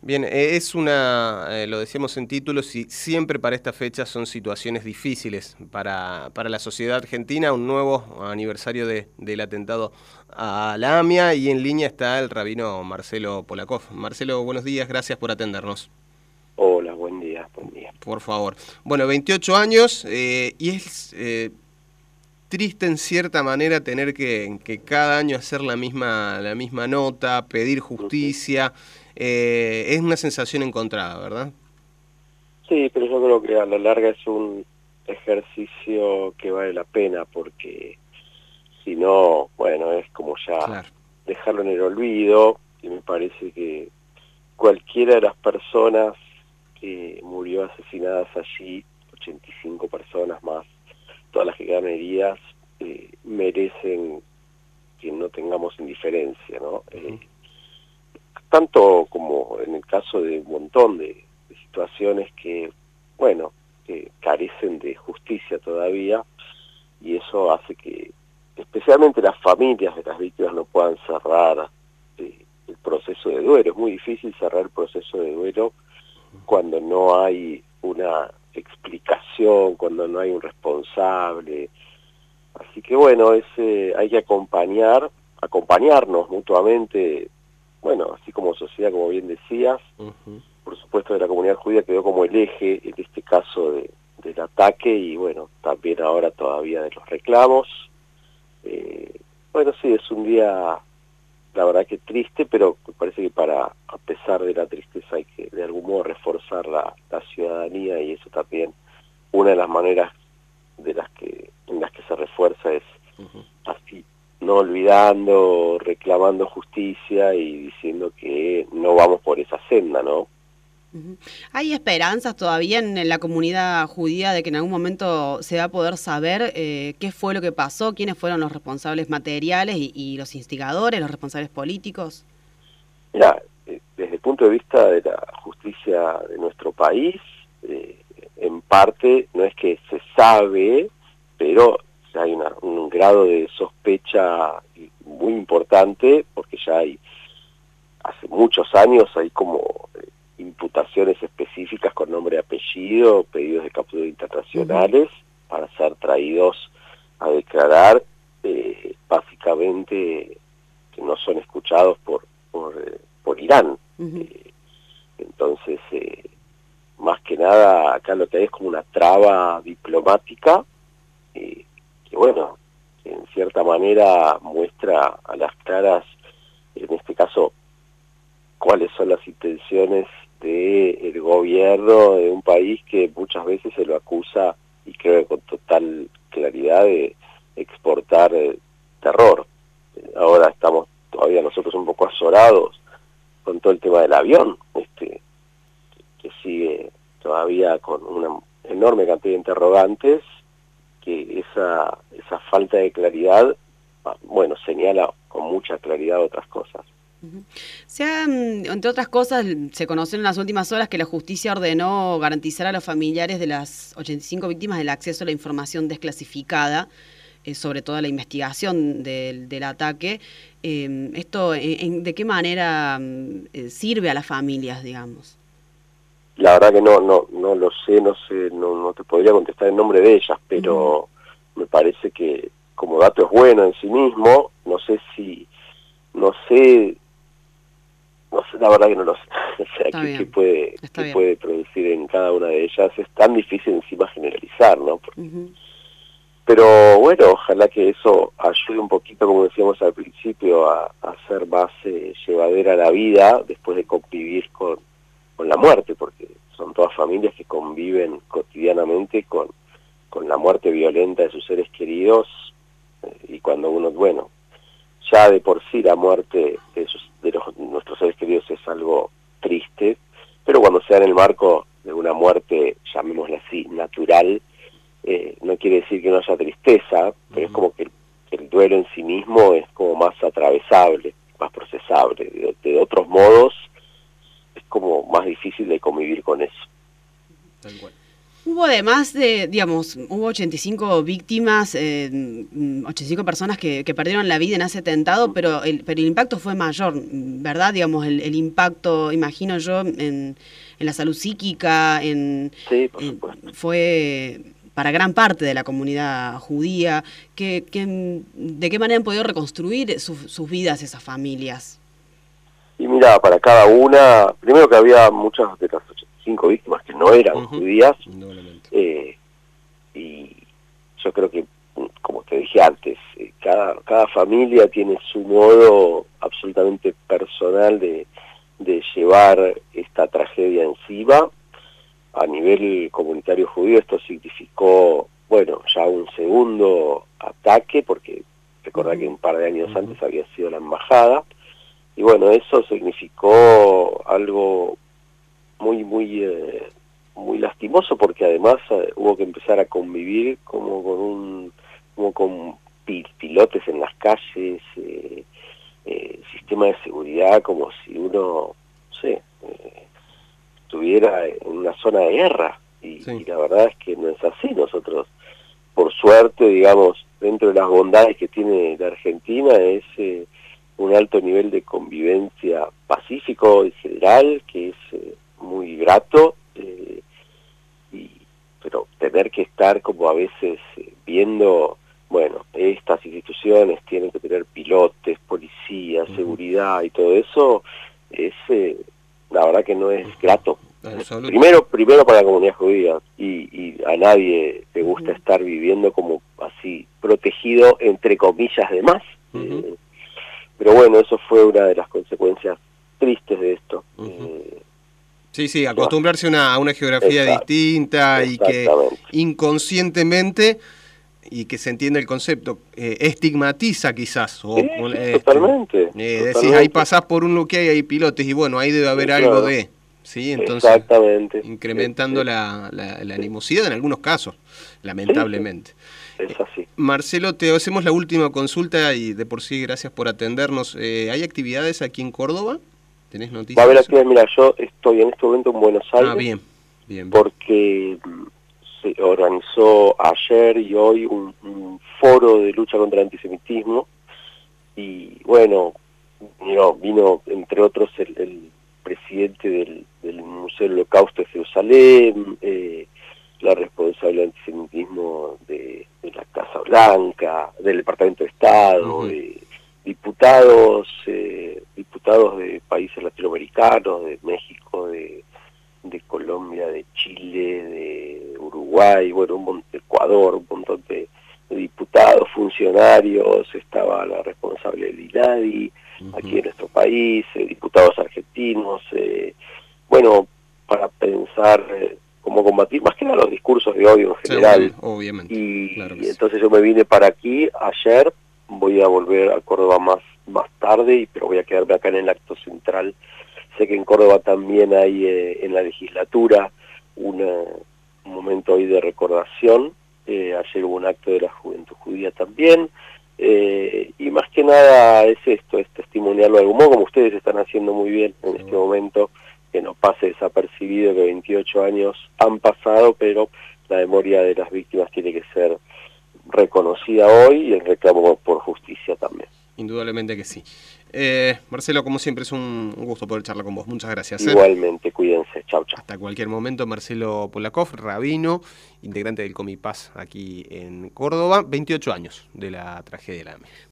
Bien, lo decíamos en títulos, y siempre para esta fecha son situaciones difíciles para la sociedad argentina, un nuevo aniversario del atentado a la AMIA, y en línea está el rabino Marcelo Polakov. Marcelo, buenos días, gracias por atendernos. Hola, buen día, buen día. Por favor. Bueno, 28 años, y es triste en cierta manera tener que cada año hacer la misma nota, pedir Ujú. justicia. Es una sensación encontrada, ¿verdad? Sí, pero yo creo que a la larga es un ejercicio que vale la pena porque si no, bueno, es como ya Claro. dejarlo en el olvido y me parece que cualquiera de las personas que murió asesinadas allí, 85 personas más, todas las que quedan heridas, merecen que no tengamos indiferencia, ¿no? Tanto como en el caso de un montón de situaciones que, bueno, que carecen de justicia todavía, y eso hace que especialmente las familias de las víctimas no puedan cerrar el proceso de duelo. Es muy difícil cerrar el proceso de duelo cuando no hay una explicación, cuando no hay un responsable. Así que bueno, hay que acompañarnos mutuamente, bueno, así como sociedad, como bien decías. Ujú. Por supuesto, de la comunidad judía quedó como el eje en este caso del ataque, y bueno, también ahora todavía de los reclamos. Bueno, sí, es un día, la verdad que triste, pero me parece que a pesar de la tristeza hay que de algún modo reforzar la ciudadanía, y eso también, una de las maneras en las que se refuerza es Ujú. así, no olvidando, reclamando justicia y diciendo que no vamos por esa senda, ¿no? Ujú. ¿Hay esperanzas todavía en la comunidad judía de que en algún momento se va a poder saber qué fue lo que pasó, quiénes fueron los responsables materiales y los instigadores, los responsables políticos? Mira, desde el punto de vista de la justicia de nuestro país, en parte no es que se sabe, pero hay un grado de sospecha muy importante, porque ya hace muchos años hay como imputaciones específicas con nombre y apellido, pedidos de captura Ujú. internacionales para ser traídos a declarar, básicamente que no son escuchados por Irán. Ujú. Eh, entonces, más que nada, acá lo que hay es como una traba diplomática, que bueno, en cierta manera muestra a las claras, en este caso, cuáles son las intenciones del gobierno de un país que muchas veces se lo acusa, y creo que con total claridad, de exportar terror. Ahora estamos todavía nosotros un poco azorados con todo el tema del avión, que sigue todavía con una enorme cantidad de interrogantes, que esa falta de claridad, bueno, señala con mucha claridad otras cosas. Ujú. Entre otras cosas, se conoció en las últimas horas que la justicia ordenó garantizar a los familiares de las 85 víctimas el acceso a la información desclasificada, sobre toda la investigación del ataque. ¿Esto de qué manera sirve a las familias, digamos? La verdad que no lo sé, no te podría contestar en nombre de ellas, Ujú. pero me parece que como dato es bueno en sí mismo. No sé, no sé, la verdad que no lo sé. O sea, Está bien, está qué bien. puede producir en cada una de ellas. Es tan difícil encima generalizar, ¿no? Ujú. Pero bueno, ojalá que eso ayude un poquito, como decíamos al principio, a hacer más llevadera la vida después de convivir con la muerte, porque son todas familias que conviven cotidianamente con la muerte violenta de sus seres queridos. Y cuando uno, bueno, ya de por sí la muerte nuestros seres queridos es algo triste, pero cuando se da en el marco de una muerte, llamémosla así, natural, no quiere decir que no haya tristeza, pero es Ujú. como que el duelo en sí mismo es como más atravesable, más procesable. De otros modos es como más difícil de convivir con eso. Tal cual. Hubo además de, digamos, hubo 85 víctimas, 85 personas que perdieron la vida en ese atentado, pero el impacto fue mayor, ¿verdad? Digamos, el impacto, imagino yo, en la salud psíquica, Sí, por supuesto. fue para gran parte de la comunidad judía. ¿De qué manera han podido reconstruir sus vidas esas familias? Y mira, para cada una, primero que había muchas de las 85 víctimas que no eran judías, y yo creo que, como te dije antes, cada familia tiene su modo absolutamente personal de llevar esta tragedia encima. A nivel comunitario judío esto significó, bueno, ya un segundo ataque, porque recordá que un par de años antes había sido la embajada, y bueno, eso significó algo muy lastimoso, porque además hubo que empezar a convivir como con pilotes en las calles, sistema de seguridad, como si uno, no sé, estuviera en una zona de guerra, y la verdad es que no es así. Nosotros, por suerte, digamos, dentro de las bondades que tiene la Argentina, es un alto nivel de convivencia pacífico en general, que es muy grato, pero tener que estar como a veces viendo, bueno, estas instituciones tienen que tener pilotes, policía, seguridad y todo eso, es la verdad que no es grato. Primero para la comunidad judía, y a nadie le gusta estar viviendo como así, protegido entre comillas de más. Pero bueno, eso fue una de las consecuencias tristes de esto. Sí, acostumbrarse a una geografía distinta, y que inconscientemente, y que se entiende el concepto, estigmatiza quizás. O, totalmente. Decís, ahí pasás por un lugar y hay pilotes, y bueno, ahí debe haber algo de... Sí, entonces, incrementando la animosidad en algunos casos, lamentablemente. Es así. Marcelo, te hacemos la última consulta, y de por sí gracias por atendernos. ¿Hay actividades aquí en Córdoba? ¿Tenés noticias? Va a haber actividades. Mira, yo estoy en este momento en Buenos Aires. Bien. Porque se organizó ayer y hoy un foro de lucha contra el antisemitismo, y bueno, vino entre otros el presidente del Museo del Holocausto de Jerusalén, la responsable del antisemitismo de la Casa Blanca, del Departamento de Estado, diputados de países latinoamericanos, de México, de Colombia, de Chile, de Uruguay, bueno, de Ecuador, un montón de diputados, funcionarios. Estaba la responsable del INADI, aquí en nuestro país, diputados argentinos, bueno, para pensar cómo combatir, más que nada los discursos de odio en general. Obviamente. Y entonces yo me vine para aquí ayer, voy a volver a Córdoba más tarde, pero voy a quedarme acá en el acto central. Sé que en Córdoba también hay en la legislatura un momento hoy de recordación. Ayer hubo un acto de la Juventud Judía también, y más que nada es esto, es testimoniarlo de algún modo, como ustedes están haciendo muy bien en este momento, que no pase desapercibido que 28 años han pasado, pero la memoria de las víctimas tiene que ser reconocida hoy, y el reclamo por justicia también. Indudablemente que sí. Marcelo, como siempre, es un gusto poder charlar con vos. Muchas gracias. Igualmente, cuídense. Chau. Hasta cualquier momento. Marcelo Polakov, rabino, integrante del Comipaz aquí en Córdoba, 28 años de la tragedia de la AME.